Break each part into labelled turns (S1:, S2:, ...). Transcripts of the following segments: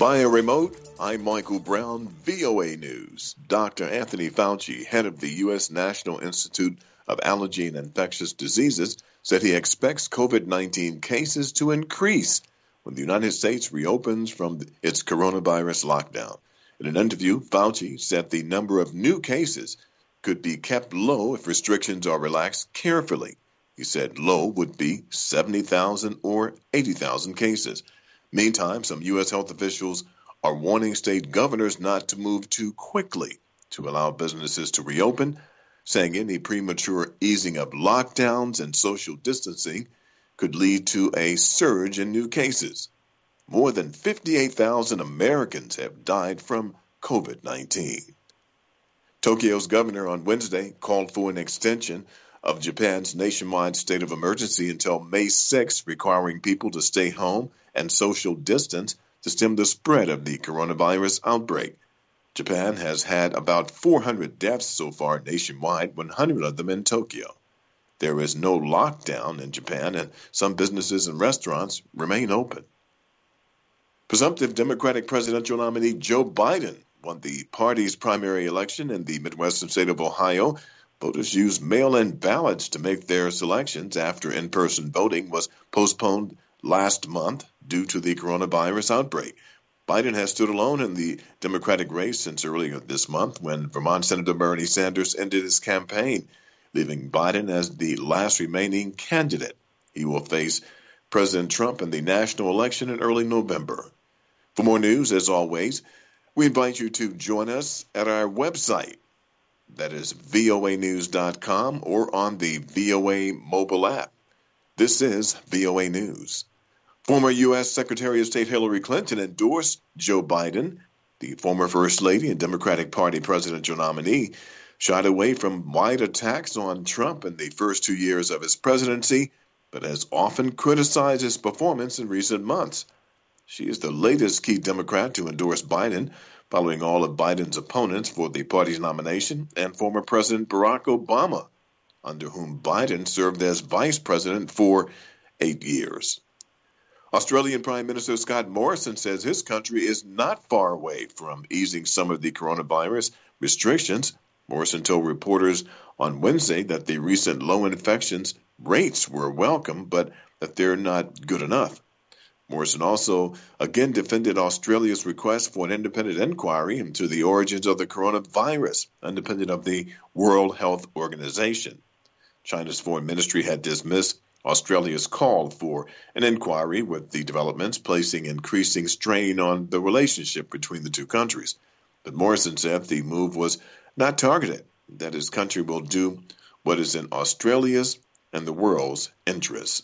S1: Via remote, I'm Michael Brown, VOA News. Dr. Anthony Fauci, head of the U.S. National Institute of Allergy and Infectious Diseases, said he expects COVID-19 cases to increase when the United States reopens from its coronavirus lockdown. In an interview, Fauci said the number of new cases could be kept low if restrictions are relaxed carefully. He said low would be 70,000 or 80,000 cases. Meantime, some U.S. health officials are warning state governors not to move too quickly to allow businesses to reopen, saying any premature easing of lockdowns and social distancing could lead to a surge in new cases. More than 58,000 Americans have died from COVID-19. Tokyo's governor on Wednesday called for an extension of Japan's nationwide state of emergency until May 6, requiring people to stay home and social distance to stem the spread of the coronavirus outbreak. Japan has had about 400 deaths so far nationwide, 100 of them in Tokyo. There is no lockdown in Japan, and some businesses and restaurants remain open. Presumptive Democratic presidential nominee Joe Biden won the party's primary election in the Midwestern state of Ohio. Voters used mail-in ballots to make their selections after in-person voting was postponed last month due to the coronavirus outbreak. Biden has stood alone in the Democratic race since earlier this month when Vermont Senator Bernie Sanders ended his campaign, leaving Biden as the last remaining candidate. He will face President Trump in the national election in early November. For more news, as always, we invite you to join us at our website. That is voanews.com or on the VOA mobile app. This is VOA News. Former U.S. Secretary of State Hillary Clinton endorsed Joe Biden. The former First Lady and Democratic Party presidential nominee shied away from wide attacks on Trump in the first 2 years of his presidency, but has often criticized his performance in recent months. She is the latest key Democrat to endorse Biden, following all of Biden's opponents for the party's nomination and former President Barack Obama, under whom Biden served as vice president for 8 years. Australian Prime Minister Scott Morrison says his country is not far away from easing some of the coronavirus restrictions. Morrison told reporters on Wednesday that the recent low infections rates were welcome, but that they're not good enough. Morrison also again defended Australia's request for an independent inquiry into the origins of the coronavirus, independent of the World Health Organization. China's foreign ministry had dismissed Australia's call for an inquiry, with the developments placing increasing strain on the relationship between the two countries. But Morrison said the move was not targeted, that his country will do what is in Australia's and the world's interests.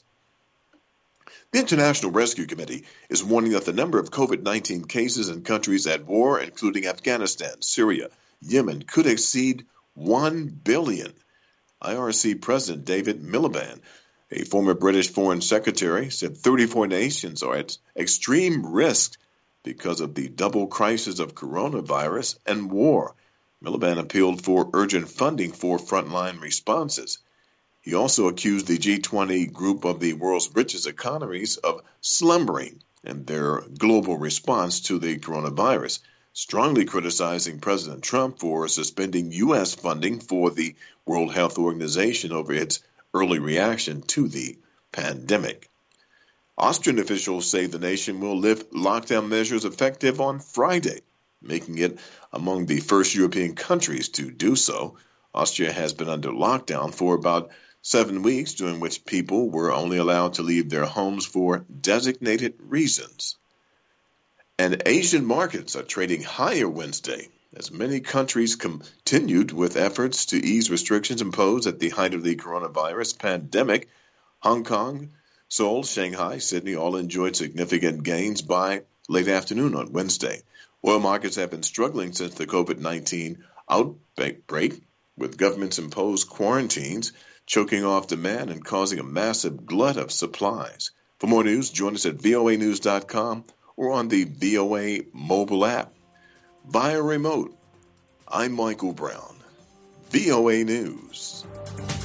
S1: The International Rescue Committee is warning that the number of COVID-19 cases in countries at war, including Afghanistan, Syria, Yemen, could exceed 1 billion. IRC President David Miliband, a former British Foreign Secretary, said 34 nations are at extreme risk because of the double crisis of coronavirus and war. Miliband appealed for urgent funding for frontline responses. He also accused the G20 group of the world's richest economies of slumbering in their global response to the coronavirus, strongly criticizing President Trump for suspending U.S. funding for the World Health Organization over its early reaction to the pandemic. Austrian officials say the nation will lift lockdown measures effective on Friday, making it among the first European countries to do so. Austria has been under lockdown for about 7 weeks, during which people were only allowed to leave their homes for designated reasons. And Asian markets are trading higher Wednesday as many countries continued with efforts to ease restrictions imposed at the height of the coronavirus pandemic. Hong Kong, Seoul, Shanghai, Sydney all enjoyed significant gains by late afternoon on Wednesday. Oil markets have been struggling since the COVID-19 outbreak, with governments-imposed quarantines choking off demand and causing a massive glut of supplies. For more news, join us at voanews.com or on the VOA mobile app. Via remote, I'm Michael Brown, VOA News.